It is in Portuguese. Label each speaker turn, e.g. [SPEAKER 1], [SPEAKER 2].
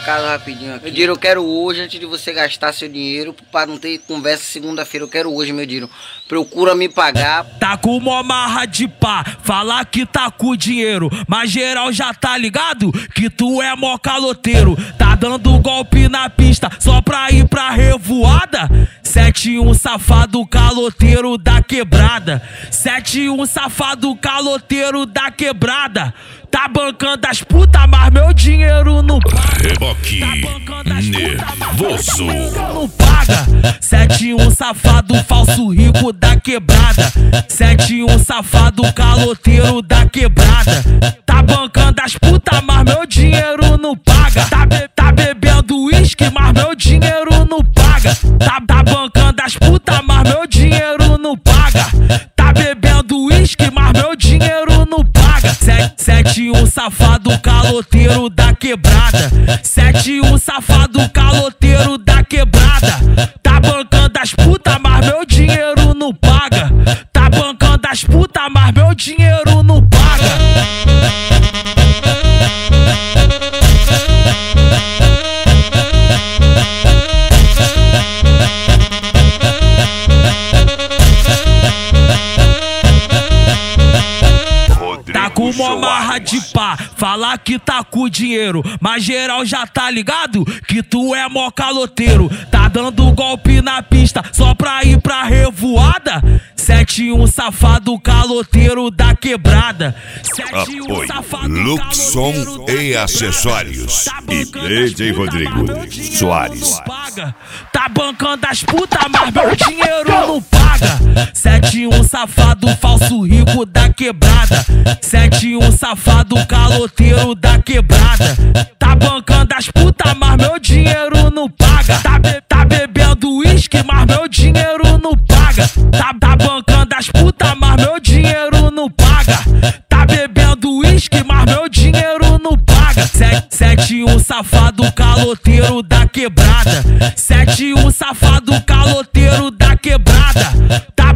[SPEAKER 1] recado rapidinho aqui. Meu dinheiro, eu quero hoje, antes de você gastar seu dinheiro, pra não ter conversa segunda-feira, eu quero hoje, meu dinheiro. Procura me pagar.
[SPEAKER 2] Tá com uma marra de pá, falar que tá com dinheiro, mas geral já tá ligado que tu é mó caloteiro. Tá dando golpe na pista só pra ir pra revoada. 71 safado caloteiro da quebrada. 71 safado caloteiro da quebrada. Tá bancando as putas, mas meu dinheiro não paga.
[SPEAKER 3] Reboque nervoso.
[SPEAKER 2] Não paga. 71 safado falso rico da quebrada. 71 safado caloteiro da quebrada. Tá bancando as putas, mas meu dinheiro não paga. Tá bebendo uísque, mas meu dinheiro não paga. Tá bancando as putas, mas meu dinheiro não paga. Tá bebendo uísque, mas meu dinheiro não paga. 71 safado caloteiro da quebrada. 71 safado caloteiro da quebrada. Tá bancando as putas, mas meu dinheiro não paga. Tá bancando as putas, mas meu dinheiro não paga. Com uma marra de pá, falar que tá com dinheiro, mas geral já tá ligado que tu é mó caloteiro. Tá dando golpe na pista só pra ir pra revoada. 71 safado caloteiro da quebrada. 71 safado
[SPEAKER 3] Luxon e acessórios. E DJ Rodrigo Soares.
[SPEAKER 2] Tá bancando as putas, mas meu dinheiro não paga. 71 safado falso rico da quebrada. 71 safado caloteiro da quebrada. Tá bancando as putas, mas meu dinheiro não paga. Tá bebendo uísque, mas meu dinheiro não paga. Tá bancando as putas, mas meu dinheiro não paga. Tá bebendo uísque, mas meu dinheiro não paga. 71 safado caloteiro da quebrada. 71 safado caloteiro da quebrada. Tá